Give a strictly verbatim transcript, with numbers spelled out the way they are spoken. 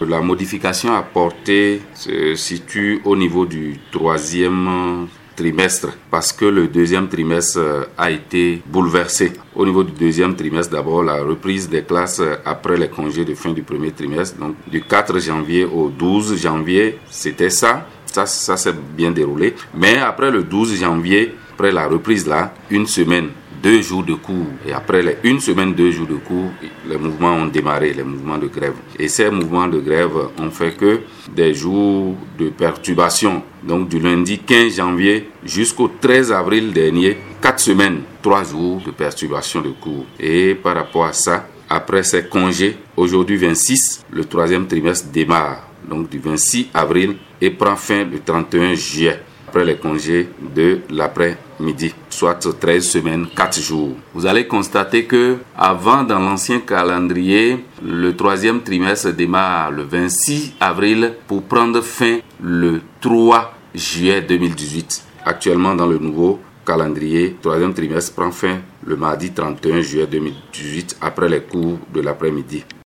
La modification apportée se situe au niveau du troisième trimestre parce que le deuxième trimestre a été bouleversé. Au niveau du deuxième trimestre, d'abord la reprise des classes après les congés de fin du premier trimestre, donc du quatre janvier au douze janvier, c'était ça. Ça, ça s'est bien déroulé. Mais après le douze janvier, après la reprise là, une semaine, deux jours de cours. Et après les une semaine, deux jours de cours, les mouvements ont démarré, les mouvements de grève. Et ces mouvements de grève ont fait que des jours de perturbation, donc du lundi quinze janvier jusqu'au treize avril dernier, quatre semaines, trois jours de perturbation de cours. Et par rapport à ça, après ces congés, aujourd'hui vingt-six, le troisième trimestre démarre, donc du vingt-six avril et prend fin le trente et un juillet, après les congés de l'après-midi, soit treize semaines, quatre jours. Vous allez constater que avant, dans l'ancien calendrier, le troisième trimestre démarre le vingt-six avril pour prendre fin le trois juillet deux mille dix-huit. Actuellement, dans le nouveau calendrier, le troisième trimestre prend fin le mardi trente et un juillet deux mille dix-huit après les cours de l'après-midi.